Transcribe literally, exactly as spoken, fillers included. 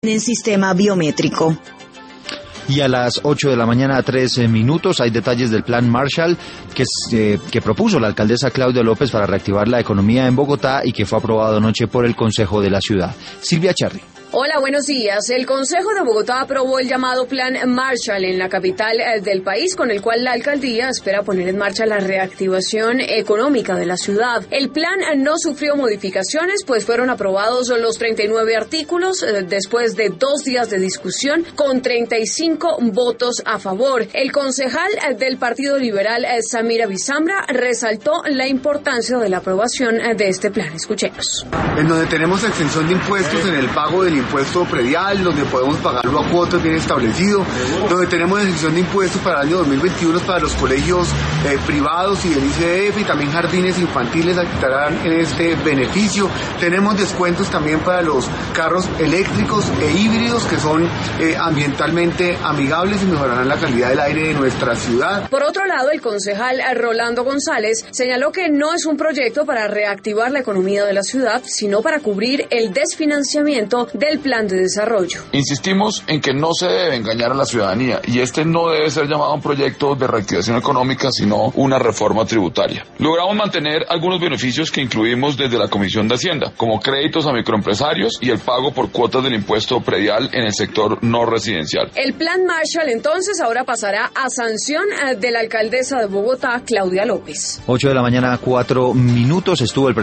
en sistema biométrico. Y a las ocho de la mañana, tres minutos, hay detalles del plan Marshall que, eh, que propuso la alcaldesa Claudia López para reactivar la economía en Bogotá y que fue aprobado anoche por el Consejo de la Ciudad. Silvia Charri. Hola, buenos días. El Consejo de Bogotá aprobó el llamado Plan Marshall en la capital del país, con el cual la alcaldía espera poner en marcha la reactivación económica de la ciudad. El plan no sufrió modificaciones, pues fueron aprobados los treinta y nueve artículos después de dos días de discusión, con treinta y cinco votos a favor. El concejal del Partido Liberal, Samira Bizambra, resaltó la importancia de la aprobación de este plan. Escuchemos. En donde tenemos exención de impuestos en el pago del impuesto predial, donde podemos pagarlo a cuotas bien establecido, donde tenemos exención de impuestos para el año dos mil veintiuno para los colegios eh, privados y del I C D F, y también jardines infantiles quitarán en este beneficio. Tenemos descuentos también para los carros eléctricos e híbridos que son eh, ambientalmente amigables y mejorarán la calidad del aire de nuestra ciudad. Por otro lado, el concejal Rolando González señaló que no es un proyecto para reactivar la economía de la ciudad, sino para cubrir el desfinanciamiento de del plan de desarrollo. Insistimos en que no se debe engañar a la ciudadanía y este no debe ser llamado un proyecto de reactivación económica, sino una reforma tributaria. Logramos mantener algunos beneficios que incluimos desde la Comisión de Hacienda, como créditos a microempresarios y el pago por cuotas del impuesto predial en el sector no residencial. El plan Marshall entonces ahora pasará a sanción de la alcaldesa de Bogotá, Claudia López. ocho de la mañana, cuatro minutos, estuvo el